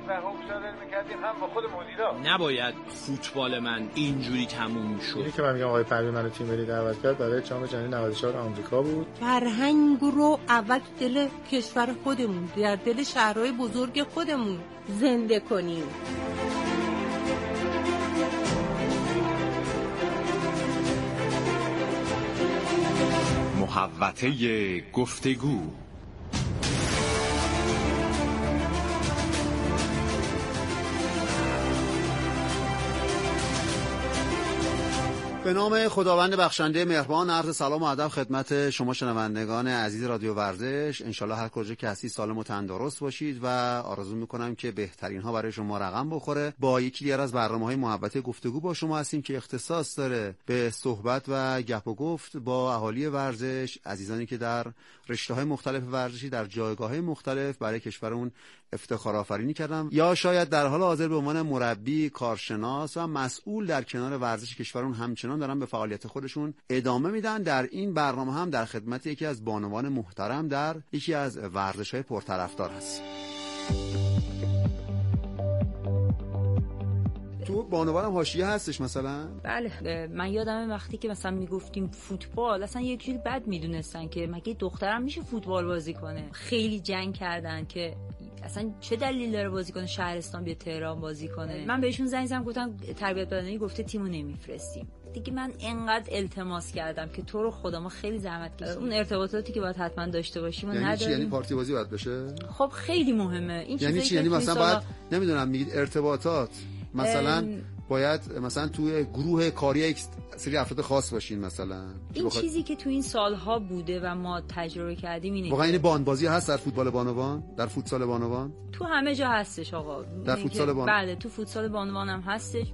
و هم مشاوره میکردیم هم با خود مدیرا. نباید فوتبال من اینجوری تموم میشد. اینی که من میگم آقای پروین منو تیم ملی دعوت کرد برای جام جهانی 94 آمریکا بود. فرهنگ رو اول دل کشور خودمون، در دل شهرهای بزرگ خودمون زنده کنیم. محوطه گفتگو. به نام خداوند بخشنده مهربان، عرض سلام و ادب خدمت شما شنوندگان عزیز رادیو ورزش. انشالله هر کجا که هستید سالم و تندرست باشید و آرزو میکنم که بهترین ها برای شما رقم بخوره. با یکی دیگر از برنامه‌های محوطه گفتگو با شما هستیم که اختصاص داره به صحبت و گپ و گفت با اهالی ورزش، عزیزانی که در رشته‌های مختلف ورزشی در جایگاه‌های مختلف برای کشورمون افتخار آفرینی کردم یا شاید در حال حاضر به عنوان مربی، کارشناس و مسئول در کنار ورزش کشورمون همچنان دارن به فعالیت خودشون ادامه میدن. در این برنامه هم در خدمت یکی از بانوان محترم در یکی از ورزش‌های پرطرفدار هست. تو بانوان حاشیه هستش مثلا؟ بله، من یادمه وقتی که مثلا میگفتیم فوتبال اصلا یک جوری بد میدونستن که مگه دخترم میشه فوتبال بازی کنه. خیلی جنگ کردن که اصلا چه دلیل داره بازیکن شهرستان بیاد تهران بازی کنه. من بهشون زنگ زدم گفتم تربیت بدنی گفته تیمو نمیفرستیم. دیگه من انقدر التماس کردم که تو رو خدا ما خیلی زحمت کشیدیم. اون ارتباطاتی که باید حتما داشته باشیم و نداریم. یعنی پارتی بازی باید بشه؟ خب خیلی مهمه این یعنی چی؟ یعنی مثلا باید نمیدونم میگید ارتباطات مثلا باید مثلا توی گروه کاری یک سری افراد خاص باشین مثلا. این چیزی که تو این سالها بوده و ما تجربه کردیم اینه. واقعا این باندبازی هست در فوتبال بانوان، در فوتسال بانوان؟ تو همه جا هستش آقا. در فوتسال بانوان؟ بله تو فوتسال بانوان هم هستش.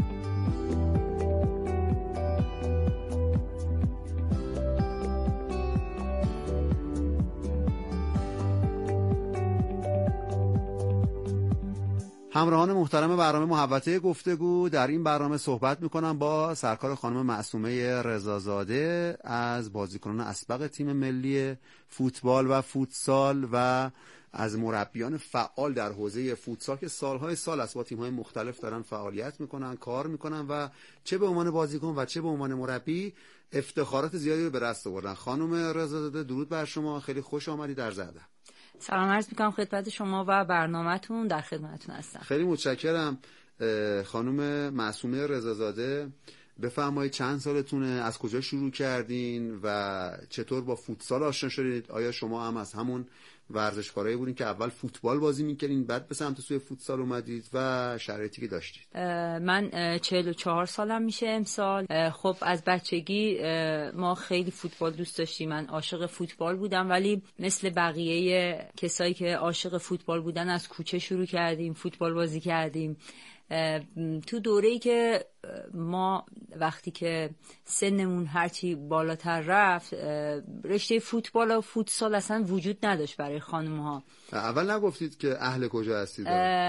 همراهان محترم برنامه محوطه گفتگو، در این برنامه صحبت میکنم با سرکار خانم معصومه رضازاده از بازیکنان اسبق تیم ملی فوتبال و فوتسال و از مربیان فعال در حوزه فوتسال که سالهای سال است با تیم‌های مختلف دارن فعالیت میکنن، کار میکنن و چه به عنوان بازیکن و چه به عنوان مربی افتخارات زیادی به دست آوردن. خانم رضازاده درود بر شما، خیلی خوش آمدید در زده. سلام عرض میکنم خدمت شما و برنامه‌تون، در خدمتتون هستم. خیلی متشکرم. خانم معصومه رضازاده بفرمایید چند سالتونه، از کجا شروع کردین و چطور با فوتسال آشنا شدید؟ آیا شما هم از همون ورزشکارایی بودین که اول فوتبال بازی میکردین بعد به سمت سوی فوتسال اومدید و شرایطی که داشتید؟ من 44 سالم میشه امسال. خب از بچگی ما خیلی فوتبال دوست داشتیم. من عاشق فوتبال بودم ولی مثل بقیه کسایی که عاشق فوتبال بودن از کوچه شروع کردیم فوتبال بازی کردیم. تو دوره‌ای که ما وقتی که سنمون هرچی بالاتر رفت رشته فوتبال و فوتسال اصلا وجود نداشت برای خانم‌ها. اول نگفتید که اهل کجا هستید؟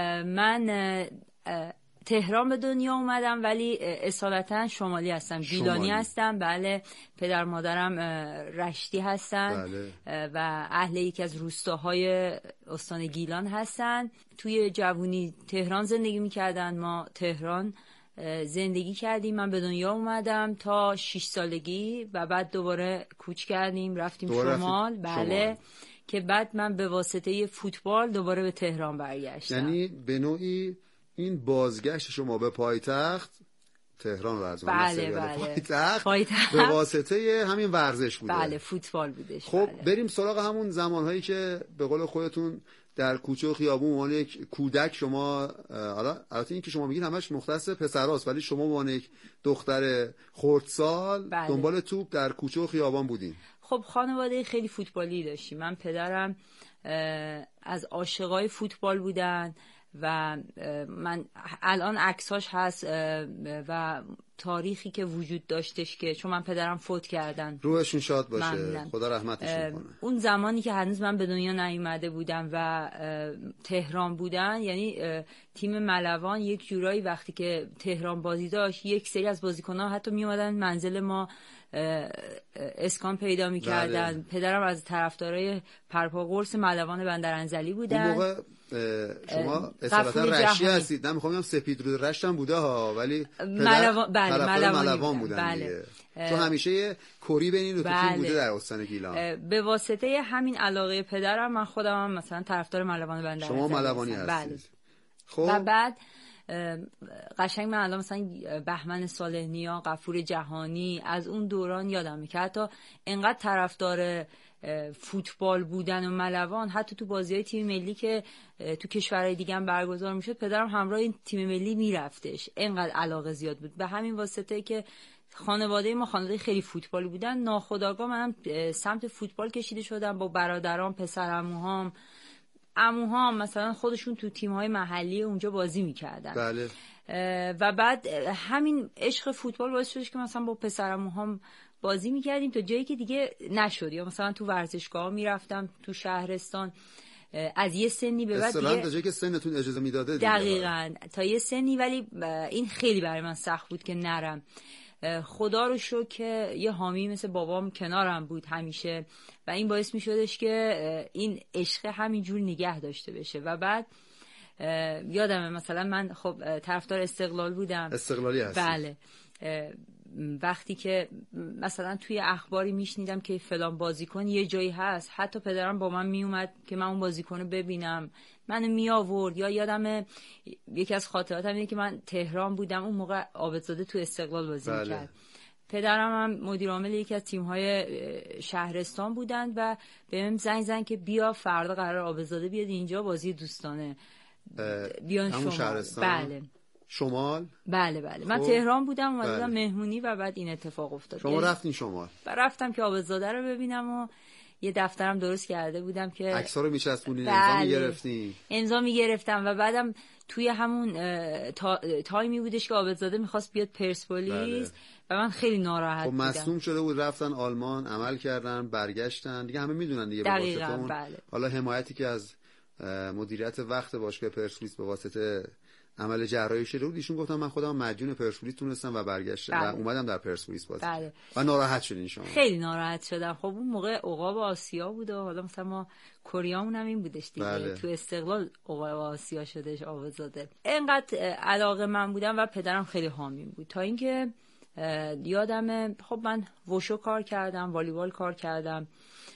من تهران به دنیا اومدم ولی اصالتا شمالی هستم، گیلانی هستم. بله، پدر مادرم رشتی هستن. بله. و اهل یکی از روستاهای استان گیلان هستن. توی جوونی تهران زندگی میکردن، ما تهران زندگی کردیم. من به دنیا اومدم تا 6 سالگی و بعد دوباره کوچ کردیم رفتیم شمال. بله، که بعد من به واسطه فوتبال دوباره به تهران برگشتم. یعنی به نوعی این بازگشت شما به پایتخت تهران رو از پایتخت به واسطه همین ورزش بوده. بله، فوتبال بودش. خب بریم سراغ همون زمانهایی که به قول خودتون در کوچه و خیابون عنوان یک کودک شما، البته این که شما میگین همش مختص پسراست ولی شما عنوان یک دختر خردسال دنبال توپ در کوچه و خیابان بودین. خب خانواده خیلی فوتبالی داشتیم. من پدرم از عاشقای فوتبال بودن و من الان عکساش هست و تاریخی که وجود داشتش که چون من پدرم فوت کردن، روحشون شاد باشه، خدا رحمتشون کنه. اون زمانی که هنوز من به دنیا نیومده بودم و تهران بودن، یعنی تیم ملوان یک جورایی وقتی که تهران بازی داشت یک سری از بازیکن‌ها حتی میومدن منزل ما اسکان پیدا می‌کردن. پدرم از طرفدارای پرپاگورس ملوان بندرانزلی بودن. اون موقع شما اصالتا رشتی هستید، نمیخوام بگم سپید رود رشت هم بوده ها، ولی ملوان بودن دیگه. چون همیشه یه کری بینید و تو تیم بوده در استان گیلان. به واسطه همین علاقه پدرم من خودم هم مثلا طرفدار ملوان بندر. شما ملوانی هستید. بله. خب و بعد قشنگ من الان مثلا بهمن صالح نیا، غفور جهانی، از اون دوران یادمه که حتی انقدر طرفدار فوتبال بودن و ملوان، حتی تو بازی‌های تیم ملی که تو کشورهای دیگه هم برگزار میشد پدرم همراه این تیم ملی میرفتش، انقدر علاقه زیاد بود. به همین واسطه که خانواده ما خانواده خیلی فوتبال بودن، ناخودآگاه منم سمت فوتبال کشیده شدم. با برادرام، پسرعموهام، عموهام مثلا خودشون تو تیم‌های محلی اونجا بازی می‌کردن. بله. و بعد همین عشق فوتبال باعث شد که مثلا با پسرعموهام بازی می‌کردیم تا جایی که دیگه نشد، یا مثلا تو ورزشگاه میرفتم تو شهرستان از یه سنی به بعد دیگه تا جایی که سنتون اجازه میداده. دقیقاً تا یه سنی، ولی این خیلی برای من سخت بود که نرم. خدا رو شکر که یه حامی مثل بابام کنارم بود همیشه و این باعث می شدش که این عشق همینجور نگه داشته بشه. و بعد یادمه مثلا من خب طرفدار استقلال بودم. استقلالی هستی؟ بله. وقتی که مثلا توی اخباری میشنیدم که فلان بازیکن یه جایی هست، حتی پدرم با من میومد که من اون بازیکن رو ببینم، منو می آورد. یا یادم یکی از خاطراتم اینه که من تهران بودم، اون موقع عابدزاده تو استقلال بازی می‌کرد. پدرم هم مدیر عامل یکی از تیم‌های شهرستان بودند و بهم زنگ که بیا فردا قرار عابدزاده بیاد اینجا بازی دوستانه، بیان شما. شهرستان؟ بله. شمال؟ بله. من تهران بودم، اومدم مهمونی و بعد این اتفاق افتاد. شما رفتین شمال؟ رفتم که عابدزاده رو ببینم و یه دفترم درست کرده بودم که عکس‌ها رو می‌چسبونین. امضا می‌گرفتین؟ امضا می‌گرفتم و بعدم توی همون تایمی بودش که عابدزاده می‌خواست بیاد پرسپولیس و من خیلی ناراحت بودم. خب مصدوم شده بود، رفتن آلمان عمل کردن، برگشتن دیگه، همه میدونن دیگه. دقیقاً. حالا حمایتی که از مدیریت وقت باشگاه پرسپولیس به واسطه عمل جراحی شده بود، ایشون گفتم من خودم مدیون پرسپولیس تونستم و برگشتم و اومدم در پرسپولیس بازی. و ناراحت شدین شما؟ خیلی ناراحت شدم. خب اون موقع عقاب آسیا بود و حالا مثلا ما کریامون هم این بودش دیگه. تو استقلال عقاب آسیا شدش عابدزاده. اینقدر علاقه من بودم و پدرم خیلی حامی بود تا اینکه یادمه خب من وشو کار کردم، والیبال کار کردم،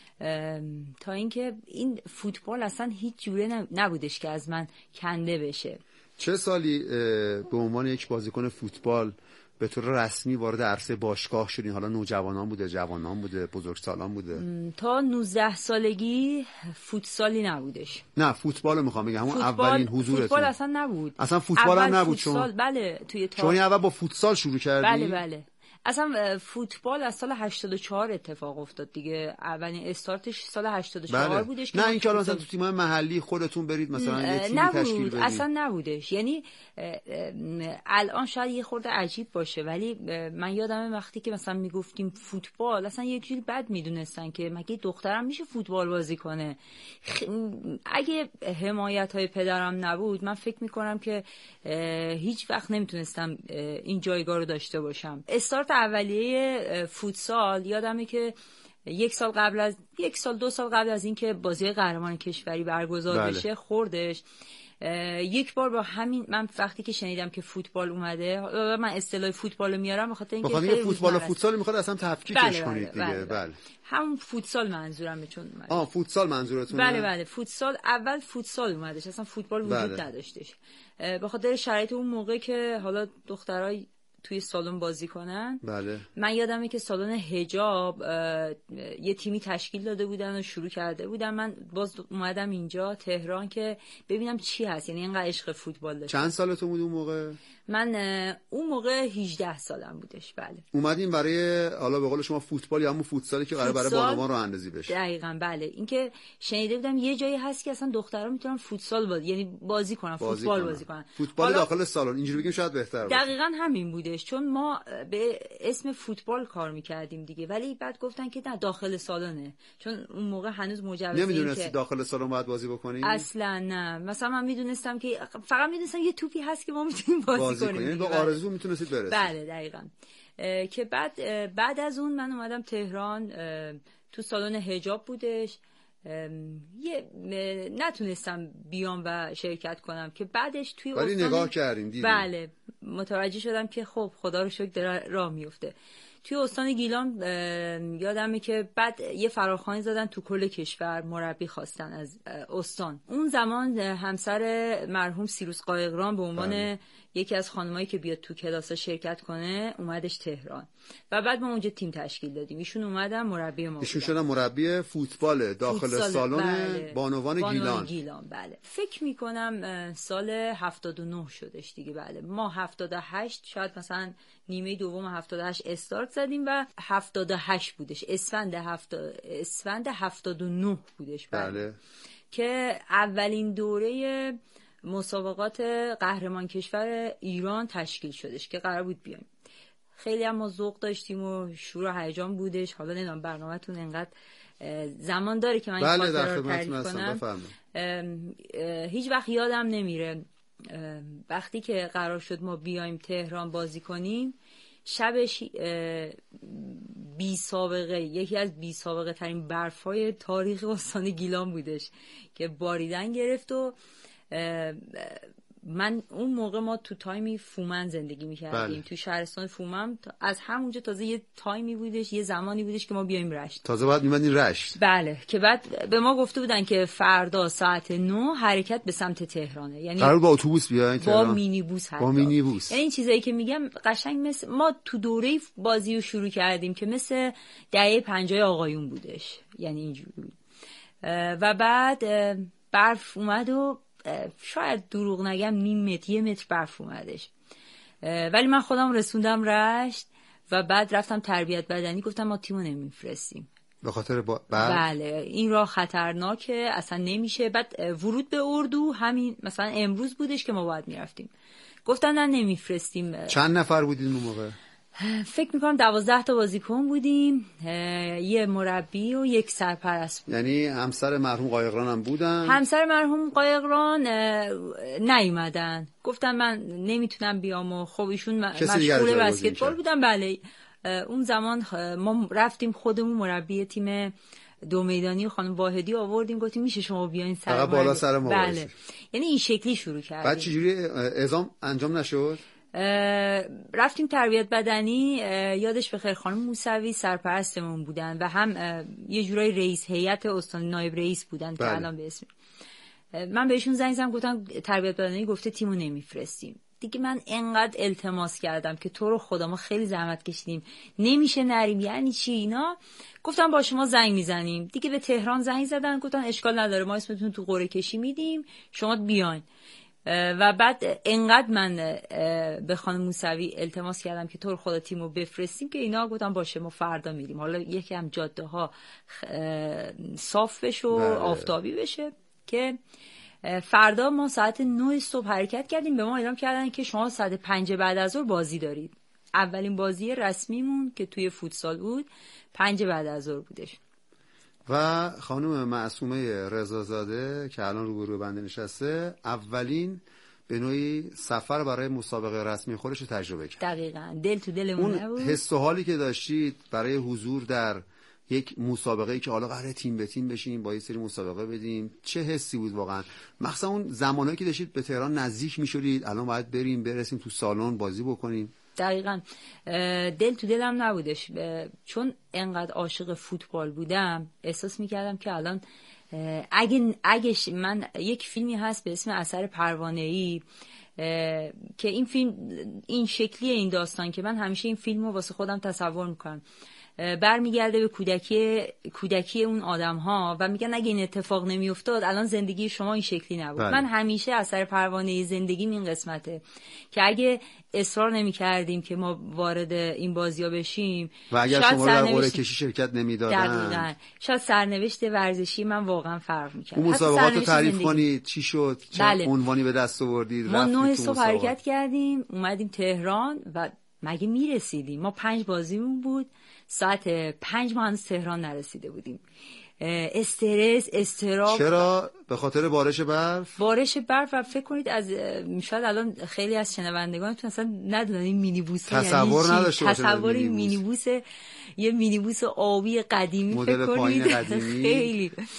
تا اینکه این فوتبال اصلا هیچ جوره نبودش که از من کنده بشه. چه سالی به عنوان یک بازیکن فوتبال به طور رسمی وارد عرصه باشگاه شدین؟ حالا نوجوانان بوده، جوانان بوده، بزرگسالان بوده؟ تا 19 سالگی فوتسالی نبودش. نه فوتبال میخوام بگم، همون اولین حضورتون. فوتبال اصلا نبود. اصلا فوتبال هم نبود شما؟ بله توی شما اول با فوتسال شروع کردین؟ بله. اصلا فوتبال از سال 84 اتفاق افتاد دیگه. اولین استارتش سال 84 بودش. نه این که مثلا تو تیم‌های محلی خودتون برید مثلا یه تیمی تشکیل بدید؟ اصلا نبودش. یعنی الان شاید یه خورده عجیب باشه، ولی من یادمه وقتی که مثلا میگفتیم فوتبال اصلا یک جوری بد میدونستن که مگه دخترم میشه فوتبال بازی کنه. اگه حمایت‌های پدرم نبود من فکر میکنم که هیچ وقت نمیتونستم این جایگاه رو داشته باشم. استارت اولیه فوتسال یادمه که یک سال دو سال قبل از اینکه بازی قهرمان کشوری برگزار بشه خوردش. یک بار با همین من وقتی که شنیدم که فوتبال اومده، من اصطلاح فوتبال رو میارم بخاطر اینکه خیلی فوتبال و فوتسال میخواد اصلا تفکیکش کنید دیگه. بله همون فوتسال منظورمه. چون فوتسال منظورتونه؟ بله فوتسال. اول فوتسال اومدش، اصلا فوتبال وجود نداشتش به خاطر شرایط اون موقع که حالا دخترای توی سالن بازی کنن. بله. من یادمه که سالن حجاب یه تیمی تشکیل داده بودن و شروع کرده بودن. من باز اومدم اینجا تهران که ببینم چی هست، یعنی اینقدر عشق فوتبال داشتم. چند سالتون بود اون موقع؟ من اون موقع 18 سالم بودش. بله. اومدیم برای حالا به قول شما فوتبال یا همون فوتسالی که قراره برای بانوان راه اندازی بشه. دقیقاً بله. اینکه شنیده بودم یه جایی هست که اصلا دخترها میتونن فوتسال یعنی بازی کنن، فوتبال بازی کنن. فوتبال داخل سالن اینجوری بگیم شاید بهتر باشه. دقیقاً همین بودش، چون ما به اسم فوتبال کار میکردیم دیگه، ولی بعد گفتن که نه داخل سالنه، چون اون موقع هنوز مجوز نمیدونستی داخل سالن باید بازی بکنی؟ اصلا نه. مثلا من میدونستم که فقط میدونستم یه توپی هست که ما میتونیم بازی کنیم. یعنی با آرزو میتونستید برسید. بله دقیقاً. که بعد از اون من اومدم تهران، تو سالن حجاب بودش. نتونستم بیام و شرکت کنم که بعدش توی ولی نگاه کردین دیدین. بله متوجه شدم که خب خدا رو شکر داره راه میفته. توی استان گیلان یادمه که بعد یه فراخوانی زدن تو کل کشور، مربی خواستن از استان. اون زمان همسر مرحوم سیروس قایقران به عنوان یکی از خانمایی که بیاد تو کلاس شرکت کنه اومدش تهران و بعد ما اونجا تیم تشکیل دادیم. ایشون اومدن مربی ما، ایشون شدن مربی فوتبال داخل سالن بانوان گیلان. بله فکر میکنم سال 79 شدش دیگه. بله ما 78 شاید مثلا نیمه دوم 78 استارت زدیم و 78 بودش، اسفند 79 بودش. بله که اولین دوره مسابقات قهرمان کشور ایران تشکیل شدش که قرار بود بیایم. خیلی هم ما ذوق داشتیم و شور و هیجان بودش. حالا نمیدونم برنامه‌تون انقدر زمان داره که من این خاطره رو تعریف کنم. هیچ وقت یادم نمیره وقتی که قرار شد ما بیایم تهران بازی کنیم، شبش بی سابقه، یکی از بی سابقه ترین برفای تاریخ استان گیلان بودش که باریدن گرفت و من اون موقع ما تو تایمی فومن زندگی میکردیم. تو شهرستان فومن. از همونجا تازه یه تایمی بودش، یه زمانی بودش که ما بیایم رشت. تازه بعد میمدین رشت. بله که بعد به ما گفته بودن که فردا ساعت 9 حرکت به سمت تهرانه. یعنی قرار با اتوبوس بیاین تهران، با مینیبوس حتی. با مینیبوس. یعنی این چیزایی که میگم قشنگ مثل ما تو دوره بازی رو شروع کردیم که مثل دهه 50 آقایون بودش. یعنی اینجوری بود. و بعد برف اومد و شاید دروغ نگم نیم متر، 1 متر برف اومدش. ولی من خودم رسوندم رشت و بعد رفتم تربیت بدنی. گفتم ما تیمو نمیفرستیم به خاطر بله این راه خطرناکه، اصلا نمیشه. بعد ورود به اردو همین مثلا امروز بودش که ما باید میرفتیم. گفتن نه نمیفرستیم. چند نفر بودین اون موقع؟ فکر میکنم 12 تا بازیکن بودیم، یه مربی و یک سرپرست بود. یعنی همسر مرحوم قایقران هم بودن؟ همسر مرحوم قایقران نیومدن، گفتن من نمیتونم بیام و خب ایشون مشغول بسکتبال بودن. بله اون زمان ما رفتیم خودمون مربی تیم 2 میدانی خانم واحدی آوردیم، گفتیم میشه شما بیاین سر بالا سر ما. بله یعنی این شکلی شروع کردیم. بعد چجوری اعزام انجام نشد؟ رفتیم تربیت بدنی. یادش بخیر خانم موسوی سرپرستمون بودن و هم یه جورای رئیس هیئت استان، نایب رئیس بودن که الان به اسم من بهشون زنگ زدم گفتم تربیت بدنی گفته تیمو نمیفرستیم. دیگه من انقدر التماس کردم که تو رو خدا ما خیلی زحمت کشیدیم، نمیشه نریم. یعنی چی اینا؟ گفتم با شما زنگ میزنیم. دیگه به تهران زنگ زدن گفتن اشکال نداره ما اسمتون تو قرعه کشی میدیم شما بیاین. و بعد انقدر من به خانم موسوی التماس کردم که تو رو خدا تیمو بفرستیم که اینا گفتن باشه ما فردا میریم. حالا یکی هم جاده ها صاف بشه و آفتابی بشه که فردا ما ساعت 9 صبح حرکت کردیم. به ما اعلام کردن که شما ساعت 5 بعد از ظهر بازی دارید. اولین بازی رسمیمون که توی فوتسال بود 5 بعد از ظهر بودش. و خانم معصومه رضازاده که الان روبروی بنده نشسته اولین به نوعی سفر برای مسابقه رسمی خودش رو تجربه کرد. دقیقاً دل تو دلمون نبود. اون حس و حالی که داشتید برای حضور در یک مسابقه‌ای که حالا قراره تیم به تیم بشیم با یه سری مسابقه بدیم، چه حسی بود واقعا؟ مخصوصا اون زمانایی که داشتید به تهران نزدیک می‌شدید، الان باید برسیم تو سالن بازی بکنیم. دقیقاً دل تو دلم نبودش، چون انقدر عاشق فوتبال بودم احساس میکردم که الان اگه من یک فیلمی هست به اسم اثر پروانه‌ای که این فیلم این شکلیه، این داستان که من همیشه این فیلمو واسه خودم تصور میکنم، برمیگرده به کودکی اون آدم ها و میگن اگه این اتفاق نمیافتاد الان زندگی شما این شکلی نبود. من همیشه اثر پروانه زندگیم این قسمته که اگه اصرار نمیکردیم که ما وارد این بازی‌ها بشیم و اگر شما در قرعه کشی شرکت نمیدادن شاید سرنوشت ورزشی من واقعا فرق میکرد. اون مسابقات رو تعریف کنید چی شد؟ چه عنوانی به دست آوردید؟ ما 9 صبح حرکت کردیم اومدیم تهران و مگه میرسیدیم؟ ما 5 بازیمون بود، ساعت 5 ما هنوز تهران نرسیده بودیم. استرس، اضطراب. چرا؟ به خاطر بارش برف و فکر کنید از شاید الان خیلی از شنوندگانتون اصلا ندونن این مینیبوس تصور یعنی نداشته باشن. تصور این مینیبوس یه مینیبوس آبی قدیمی فکر کنید. مدل پایین قدیمی. خیلی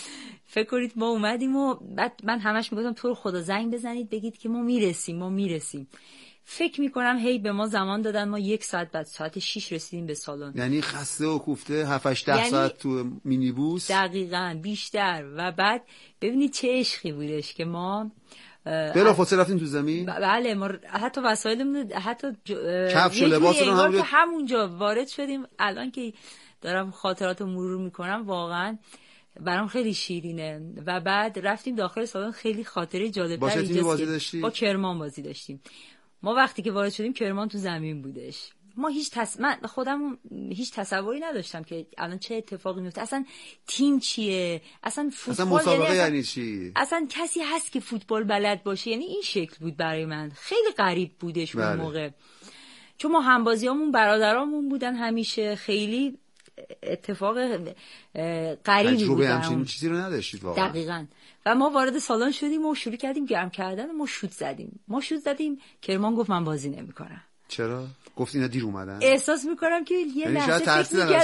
فکر کنید ما اومدیم و بعد من همش میگفتم تو رو خدا زنگ بزنید بگید که ما میرسیم. فکر میکنم هی به ما زمان دادن، ما 1 ساعت بعد ساعت 6 رسیدیم به سالن. یعنی خسته و کوفته 7-8 ساعت تو مینیبوس. دقیقاً بیشتر. و بعد ببینید چه عشقی بودش که ما بلافاصله رفتیم تو زمین. بله، ما حتی وسایلمون، حتی کفش و لباس رو هم همونجا وارد شدیم. الان که دارم خاطراتو مرور میکنم واقعا برام خیلی شیرینه. و بعد رفتیم داخل سالن، خیلی خاطره جالب‌تر ایجاد. با کرمان بازی داشتیم. ما وقتی که وارد شدیم کرمان تو زمین بودش. ما من خودم هیچ تصوری نداشتم که الان چه اتفاقی میفته، اصلا تیم چیه، اصلا فوتبال مسابقه یعنی چی، اصلا کسی هست که فوتبال بلد باشه. یعنی این شکل بود برای من، خیلی غریب بودش اون موقع. چون ما همبازیامون برادرامون بودن، همیشه خیلی اتفاق غریبی بود. همچین چیزی رو نداشتید واقعا. دقیقاً. و ما وارد سالن شدیم و شروع کردیم گرم کردن. ما شوت زدیم. کرمان گفت من بازی نمی‌کنم. چرا؟ گفت اینا دیر اومدن. احساس می‌کنم که یه لحظه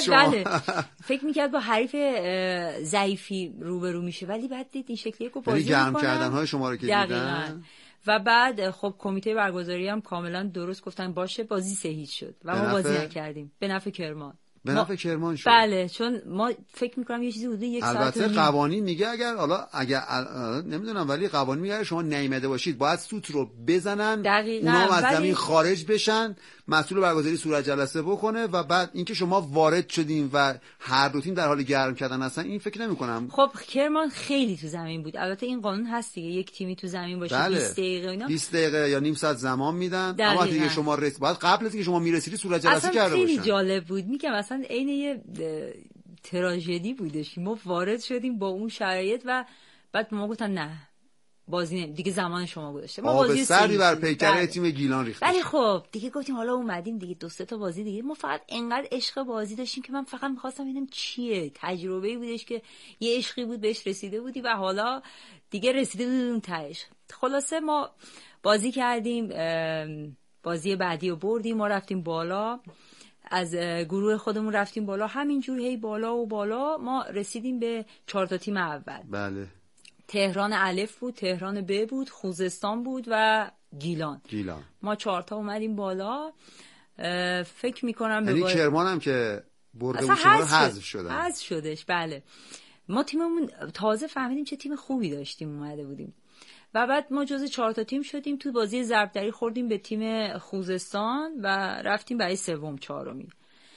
فکر می‌کرد با حریف ضعیفی روبرو میشه، ولی بعد دید این شکلیه که بازی گرم کردن‌های شما رو که دیدن. و بعد خب کمیته برگزاری هم کاملا درست گفتن باشه، بازی 3-0 شد و ما بازی نکردیم به نفع کرمان. به نفع کرمان شد. بله، چون ما فکر می‌کنم یه چیزی حدود 1 ساعت. البته قوانین میگه اگر نمیدونم، ولی قوانین میگه شما نیامده باشید باید سوت رو بزنن، اونا از زمین خارج بشن، مسئول برگزاری صورت جلسه بکنه و بعد اینکه شما وارد شدین و هر دو تیم در حال گرم کردن هستن، این فکر نمی‌کنم. خب کرمان خیلی تو زمین بود. البته این قانون هست دیگه، یک تیمی تو زمین باشه 20 دقیقه اینا 20 دقیقه یا نیم ساعت زمان میدن. اما دیگه شما باید قبل از اینکه شما میرسیدی صورت جلسه کرده باشن. خیلی جالب بود. میگم اصلا عین یه تراژدی بودش. ما وارد شدیم با اون شرایط و بعد ما گفتن نه بازی دیگه زمان شما گذاشته. ما بازی سردی بر پیکره تیم گیلان ریخت. ولی خب دیگه گفتیم حالا اومدیم دیگه 2-3 تا بازی دیگه. ما فقط انقدر عشق بازی داشتیم که من فقط می‌خواستم ببینم چیه. تجربه‌ای بودش که یه عشقی بود بهش رسیده بودی و حالا دیگه رسیده بودیم اون تهش. خلاصه ما بازی کردیم، بازی بعدی رو بردیم، ما رفتیم بالا، از گروه خودمون رفتیم بالا، همینجور هی بالا و بالا ما رسیدیم به 4 تا تیم اول. بله. تهران الف بود، تهران ب بود، خوزستان بود و گیلان. ما 4 تا اومدیم بالا. فکر میکنم یعنی کرمان هم که برده بود شما حذف شدن. حذف شدش. بله. ما تیممون تازه فهمیدیم چه تیم خوبی داشتیم اومده بودیم. و بعد ما جز 4 تا تیم شدیم. تو بازی ضربدری خوردیم به تیم خوزستان و رفتیم برای سوم چهارمی.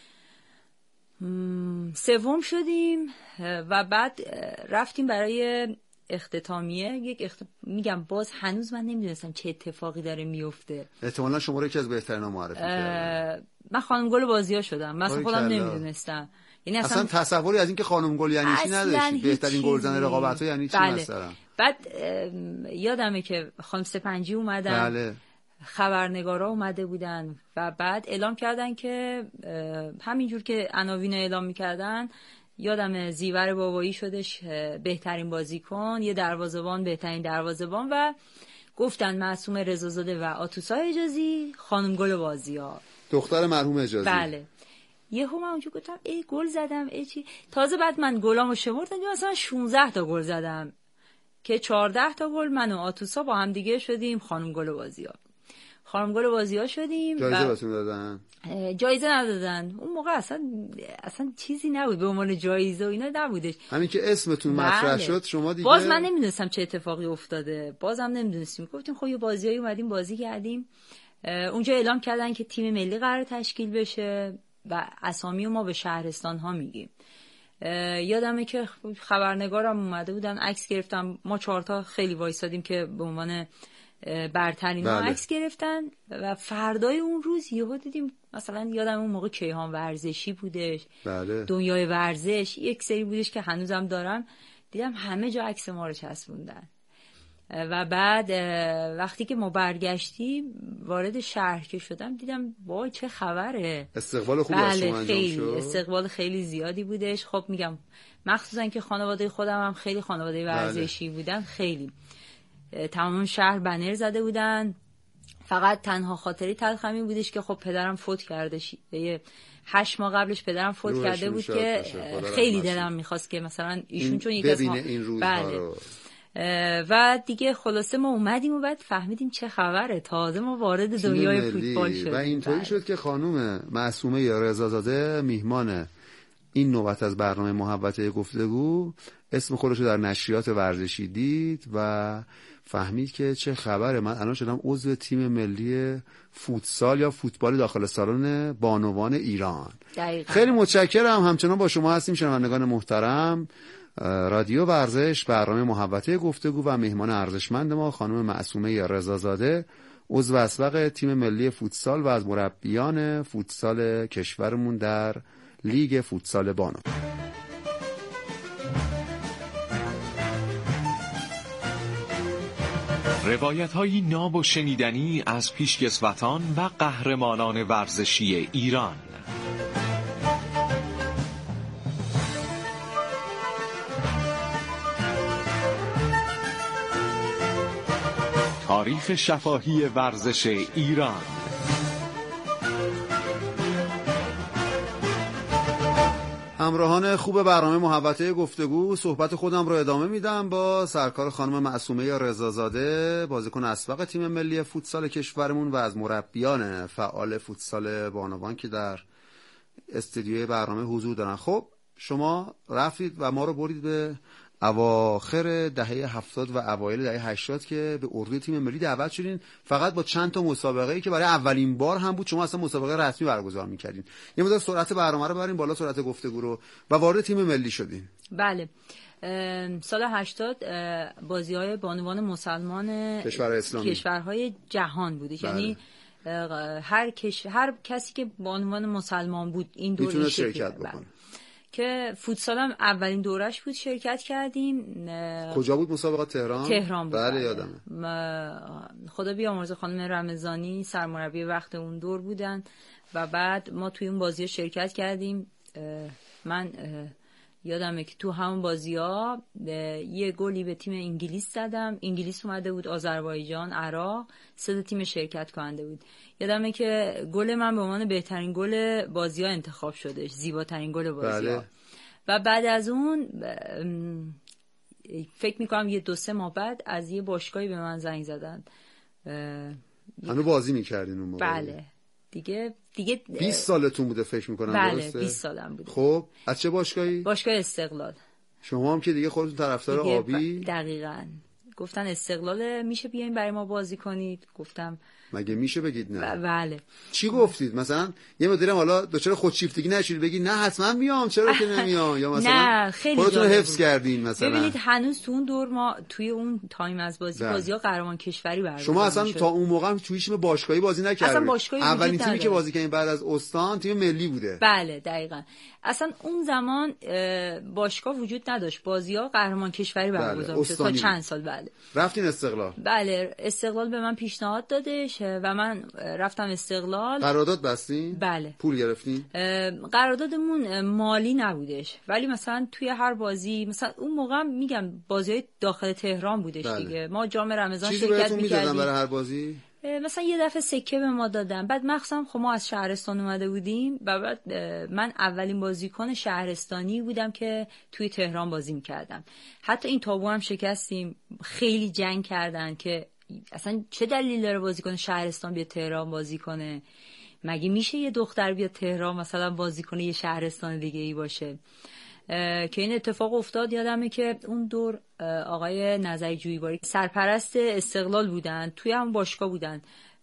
سوم شدیم و بعد رفتیم برای اختتامیه. میگم باز هنوز من نمیدونستم چه اتفاقی داره میفته. احتمالاً شما رو یکی از بهترینا معرفی کردن. من خانم گل بازی‌ها شدم. من خودم نمیدونستم. یعنی اصلا تصوری از اینکه خانم گل یعنی چی نداشتی. بهترین گلزن رقابت‌ها یعنی چی مثلا. بعد یادمه که خانم سپنجی اومدن. بله. خبرنگارا اومده بودن و بعد اعلام کردن که همینجور که عناوین اعلام میکردن، یادم زیور بابایی شدش بهترین بازیکن، یه دروازه‌بان بهترین دروازه‌بان و گفتن معصوم رضازاده و آتوسا اجازی خانم گل بازی‌ها، دختر مرحوم اجازی. بله. یهو من اونجا گفتم ای گل زدم ای چی. تازه بعد من گلامو شمردم، مثلا 16 تا گل زدم که 14 تا گل من و آتوسا با هم دیگه شدیم خانم گل بازی‌ها. خانم گل بازی‌ها شدیم. جایزه واسون دادن؟ جایزه ندادن. اون موقع اصلا چیزی نبود به عنوان جایزه و اینا نبودش. همین که اسمتون مطرح شد شما دیگه. باز من نمیدونستم چه اتفاقی افتاده. بازم نمیدونستیم. گفتیم خب یه بازیایی اومدیم بازی کردیم. اونجا اعلام کردن که تیم ملی قرار تشکیل بشه و اسامی ما به شهرستان ها میگیم. یادمه که خبرنگارم اومده بودن، عکس گرفتم. ما 4 تا خیلی وایسادیم که به عنوان برترین ها عکس گرفتن و فردای اون روز یهو دیدیم، مثلا یادم اون موقع کیهان ورزشی بودش. بله. دنیای ورزش یک سری بودش که هنوزم دارم، دیدم همه جا عکس ما رو چسبوندن. و بعد وقتی که ما برگشتیم وارد شهر که شدم دیدم وای چه خبره. استقبال خوبی از شما انجام شد. استقبال خیلی زیادی بودش. خب میگم مخصوصا که خانواده خودم هم خیلی خانواده ورزشی بودن، خیلی تمام شهر بنر زده بودن، فقط تنها خاطری تلخمی بودش که خب پدرم فوت کرده 8 ماه قبلش پدرم فوت کرده بود که خیلی دلم میخواست که مثلا ایشون چون یک از ما بله. و دیگه خلاصه ما اومدیم و بعد فهمیدیم چه خبره، تازه ما وارد دنیای فوتبال شدیم و اینطوری شد که خانم معصومه رضازاده میهمان این نوبت از برنامه محبت گفتگو اسم خودش رو در نشریات ورزشی دید و فهمید که چه خبره، من الان شدم عضو تیم ملی فوتسال یا فوتبال داخل سالن بانوان ایران. دقیقا. خیلی متشکرم. همچنان با شما هستیم شنوندگان محترم. رادیو ورزش، برنامه محبت گفتگو و مهمان ارزشمند ما خانم معصومه رضازاده، عضو اسبق تیم ملی فوتسال و از مربیان فوتسال کشورمون در لیگ فوتسال بانو. روایت‌های ناب و شنیدنی از پیشکسوتان و قهرمانان ورزشی ایران. تاریخ شفاهی ورزش ایران. همراهان خوب برنامه محبت گفتگو، صحبت خودم رو ادامه میدم با سرکار خانم معصومه رضازاده، بازیکن اسبق تیم ملی فوتسال کشورمون و از مربیان فعال فوتسال بانوان که در استودیوی برنامه حضور دارن. خب شما رفتید و ما رو برید به اواخر دهه 70 و اوایل دهه 80 که به اردوی تیم ملی دعوت شدین، فقط با چند تا مسابقه‌ای که برای اولین بار هم بود شما اصلا مسابقه رسمی برگزار می‌کردین. یه مقدار سرعت برنامه رو ببرین بالا، سرعت گفتگو رو، و وارد تیم ملی شدین. بله. سال 80 بازی‌های بانوان مسلمان کشورهای جهان بوده. بله. یعنی هر کسی که بانوان مسلمان بود این دوره شرکت بکنه. که فوتسال هم اولین دورش بود، شرکت کردیم. کجا بود مسابقه؟ تهران بود. بله یادمه. خدا بیامرزه خانم رمضانی سرمربی وقت اون دور بودن و بعد ما توی اون بازی‌ها شرکت کردیم. من یادمه که تو همون بازی‌ها یه گلی به تیم انگلیس زدم. انگلیس اومده بود، آذربایجان، عراق، 3 تیم شرکت کننده بود. یادمه که گل من به عنوان بهترین گل بازی‌ها انتخاب شده، زیباترین گل بازی‌ها. بله. و بعد از اون فکر می‌کنم یه 2-3 ماه بعد از یه باشگاهی به من زنگ زدن. هنوز بازی می‌کردین اون موقع؟ بله. دیگه 20 سالتون بوده فکر می‌کنم. بله، درسته؟ 20 سالم بوده. خب از چه باشگاهی؟ باشگاه استقلال. شما هم که دیگه خودتون طرفدار آبی. دقیقاً. گفتن استقلال میشه بیاین برای ما بازی کنید. گفتم مگه میشه بگید نه؟ بله. چی گفتید؟ مثلا یه مدیرم حالا دچار خودشیفتگی نشید بگید نه حتما میام، چرا که نمیام؟ یا مثلا نه خیلی خودتون حفظ کردین مثلا؟ ببینید هنوز تو اون دور ما توی اون تایم از بازی‌ها قهرمان کشوری برگزار شما اصلا تا اون موقع هم توی تیم باشگاهی بازی نکردید. اولین تیمی که بازی کردین بعد از استان تیم ملی بوده. بله دقیقاً. اصلا اون زمان باشگاه وجود نداشت، بازی‌ها قهرمان کشوری برگزار می‌شد تا چند سال. بله. رفتین استقلال؟ بله، استقلال به من پیشنهاد دادش و من رفتم استقلال. قرارداد بستین؟ بله. پول گرفتین؟ قراردادمون مالی نبودش، ولی مثلا توی هر بازی، مثلا اون موقع میگم بازی‌های داخل تهران بودش. بله. دیگه ما جام رمضان شرکت می‌کردیم. برای هر بازی مثلا یه دفعه سکه به ما دادن. بعد مخصوصا خب ما از شهرستان اومده بودیم و بعد من اولین بازیکن شهرستانی بودم که توی تهران بازی می‌کردم. حتی این تابو هم شکستیم. خیلی جنگ کردن که اصلا چه دلیل داره بازیکن شهرستان بیاد تهران بازی کنه؟ مگه میشه یه دختر بیاد تهران مثلا بازی کنه یه شهرستان دیگه ای باشه؟ که این اتفاق افتاد. یادمه که اون دور آقای نظری جویباری سرپرست استقلال بودن، توی هم باشگاه بودن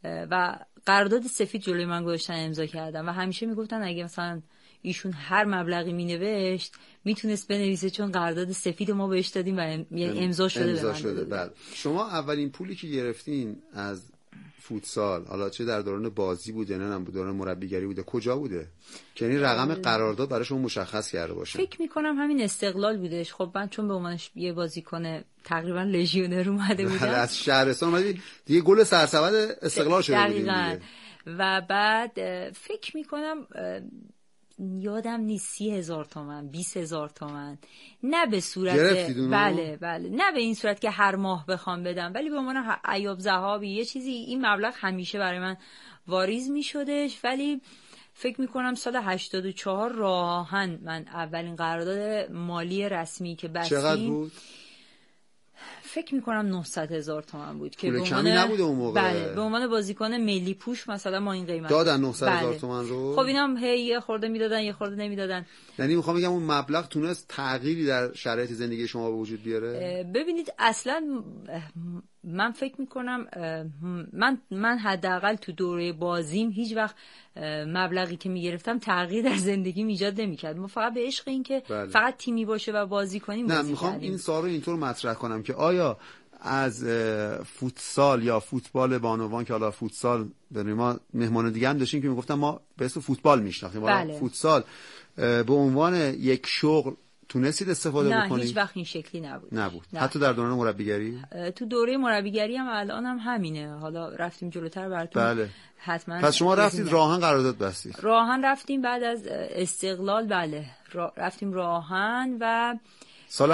و قرارداد سفید جلوی من گذاشتن امضا کردن و همیشه میگفتن اگه مثلا ایشون هر مبلغی مینوشت میتونست بنویسه چون قرارداد سفید ما بهش دادیم و امضا شده. بله. شما اولین پولی که گرفتین از فوتسال، حالا چه در دوران بازی بوده نه دوران مربیگری بوده، کجا بوده که این رقم قرارداد برای شما مشخص کرده باشه؟ فکر میکنم همین استقلال بودش. خب من چون به عنوانش یه بازیکن تقریبا لژیونر اومده بودم از شهرستان اومدی دیگه، گل سرسبد استقلال شده بودین دیگه. و بعد فکر میکنم یادم نیست 30,000 تومان 20,000 تومان، نه به صورت بله نه به این صورت که هر ماه بخوام بدم، ولی به عنوان عیاب ذهابی یه چیزی. این مبلغ همیشه برای من واریز می شدش. ولی فکر می کنم سال 84 راهن من اولین قرارداد مالی رسمی که بستیم. چقدر بود؟ فکر میکنم 900,000 تومان بود که پول کمی نبوده اون موقع. بله به عنوان بازیکن ملی پوش مثلا ما این قیمت دادن 900,000 تومان رو. خب اینم یه خورده میدادن یه خورده نمیدادن. یعنی میخوام بگم اون مبلغ تونست تغییری در شرایط زندگی شما به وجود بیاره؟ ببینید اصلا من فکر میکنم من حداقل تو دوره بازیم هیچ وقت مبلغی که میگرفتم تغییر در زندگی ایجاد نمیکرد. ما فقط به عشق این که فقط تیمی باشه و بازی کنیم. نه میخوام این سوال رو اینطور مطرح کنم که آیا از فوتسال یا فوتبال بانوان که حالا فوتسال داریم، ما مهمان دیگه هم داشتیم که میگفتن ما به اسم فوتبال میشناختیم، بله. فوتسال به عنوان یک شغل تونستید استفاده بکنید؟ نه هیچ وقت این شکلی نبود. حتی در دوران مربیگری؟ تو دوره مربیگری هم الان هم همینه. حالا رفتیم جلوتر براتون. بله. حتما. پس شما رفتید راهن قرارداد بستید؟ راهن رفتیم بعد از استقلال. بله رفتیم راهن و سال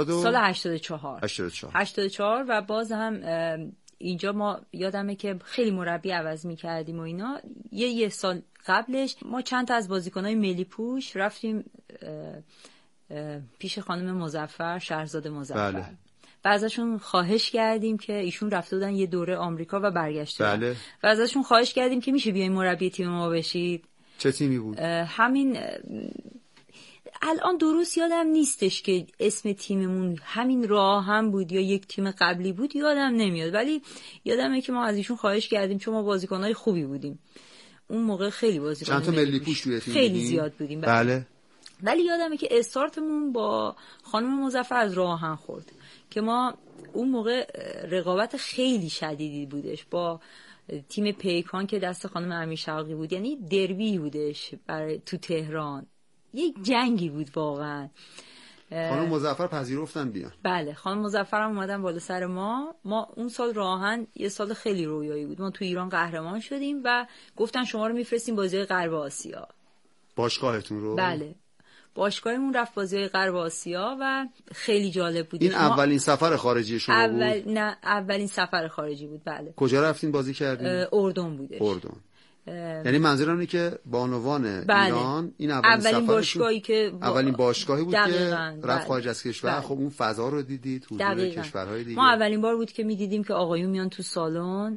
84 و باز هم اینجا ما یادمه که خیلی مربی عوض می‌کردیم و اینا. یه سال قبلش ما چند تا از بازیکن‌های ملی پوش رفتیم پیش خانم مظفر، شهرزاد مظفر. بله. و ازشون خواهش کردیم که ایشون رفته بودن یه دوره آمریکا و برگشته. بله. و ازشون خواهش کردیم که میشه بیاین مربی تیم ما بشید. چه تیمی بود؟ همین الان درست یادم نیستش که اسم تیممون همین راهن بود یا یک تیم قبلی بود، یادم نمیاد، ولی یادمه که ما از ایشون خواهش کردیم چون ما بازیکنای خوبی بودیم اون موقع. خیلی بازیکن چند تا ملی پوش توی تیم خیلی بودیم؟ زیاد بودیم. بله. ولی یادمه که استارتمون با خانم مظفر از راهن خورد که ما اون موقع رقابت خیلی شدیدی بودش با تیم پیکان که دست خانم امیر شوقی بود. یعنی دربی بودش برای تو تهران، یک جنگی بود واقعا. خانم مظفر پذیرفتن بیان؟ بله خانم مظفر هم اومدن بالا سر ما اون سال راهن یه سال خیلی رویایی بود. ما تو ایران قهرمان شدیم و گفتن شما رو میفرستیم بازی غرب آسیا. باشگاهتون رو؟ بله باشگاهمون رفت بازی غرب آسیا و خیلی جالب بود. این اولین سفر خارجی شما بود؟ نه اولین سفر خارجی بود. بله. کجا رفتین بازی کردین؟ اردن بودش. اردن. یعنی منظورم اینه که بانوان ایران این اولین باشگاهی که اولین باشگاهی بود که رفت خارج از کشور. بله. خب اون فضا رو دیدید، حضور کشورهای دیگه. ما اولین بار بود که می‌دیدیم که آقایون میان تو سالن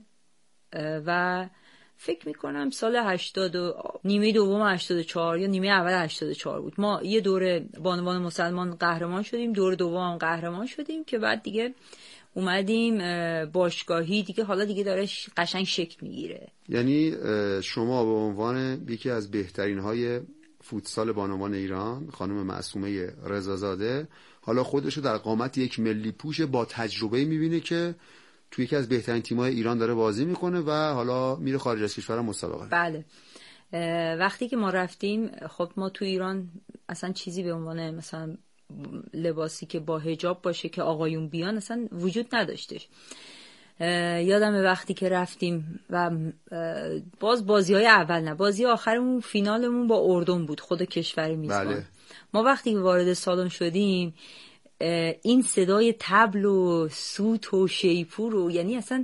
و فکر میکنم سال نیمه دوم 84 یا نیمه اول 84 بود. ما یه دوره بانوان مسلمان قهرمان شدیم، دوره دوم قهرمان شدیم که بعد دیگه اومدیم باشگاهی دیگه. حالا دیگه داره قشنگ شکل میگیره. یعنی شما به عنوان یکی از بهترین های فوتسال بانوان ایران، خانم معصومه رضازاده، حالا خودشو در قامت یک ملی پوش با تجربه میبینه که توی یکی از بهترین تیم‌های ایران داره بازی میکنه و حالا میره خارج از کشور مسابقه. بله. وقتی که ما رفتیم، خب ما تو ایران اصلا چیزی به عنوان مثلا لباسی که با حجاب باشه که آقایون بیان اصلا وجود نداشتش. یادمه وقتی که رفتیم و باز بازی‌های اول نه، بازی آخرمون فینالمون با اردن بود، خود کشور میزبان. بله. ما وقتی که وارد سالن شدیم این صدای طبل و سوت و شیپور و یعنی اصلا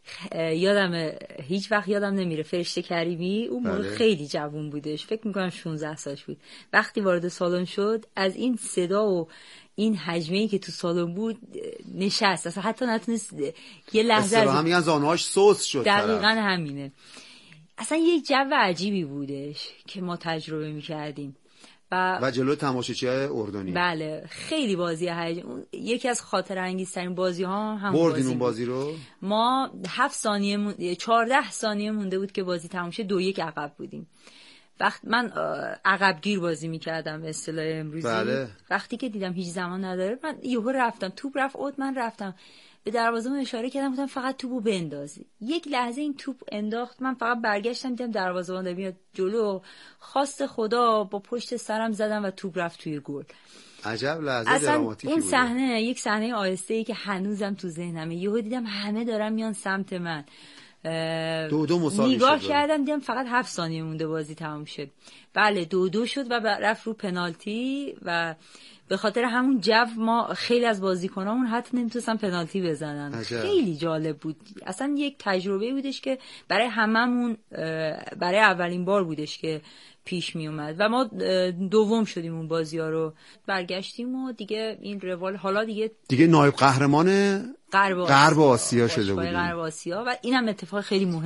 هیچ وقت یادم نمیره. فرشته کریمی اون موقع خیلی جوون بودش، فکر میکنم 16 سالش بود. وقتی وارد سالن شد از این صدا و این حجمه‌ای که تو سالن بود نشست، اصلا حتی نتونست یه لحظه هم میگن زانوهاش سوس شد. دقیقاً همینه. اصلا یک جو عجیبی بودش که ما تجربه میکردیم و جلو تماشاچی‌های اردنی. بله خیلی بازی یکی از خاطر انگیزترین بازی ها هم بردین اون بازی رو. ما 14 ثانیه مونده بود که بازی تموم شه 2-1 عقب بودیم. من عقب گیر بازی میکردم به اصطلاح امروزی. بله. وقتی که دیدم هیچ زمان نداره من یهو رفتم، توپ رفت اوت، من رفتم به دروازه‌بان اشاره کردم، گفتم فقط توپو بندازی. یک لحظه این توپ انداخت، من فقط برگشتم دیدم دروازه‌بان داره میاد جلو، خواست خدا با پشت سرم زدم و توپ رفت توی گل. عجب لحظه دراماتیکی بود. اون صحنه یک صحنه آهسته‌ای که هنوزم تو ذهنمه. یهو دیدم همه دارن میان سمت من دو مساوی نگاه شد. کردم دیدم فقط 7 ثانیه مونده بازی تموم شد. بله 2-2 شد و رفت رو پنالتی و به خاطر همون جو ما خیلی از بازیکنامون حتی نمیتونستن پنالتی بزنن. خیلی جالب بود. اصلا یک تجربه بودش که برای هممون برای اولین بار بودش که پیش می اومد و ما دوم شدیم اون بازی‌ها رو. برگشتیم و دیگه این روال حالا دیگه نایب قهرمان غرب آسیا شده بود. غرب آسیا و اینم اتفاق خیلی مهم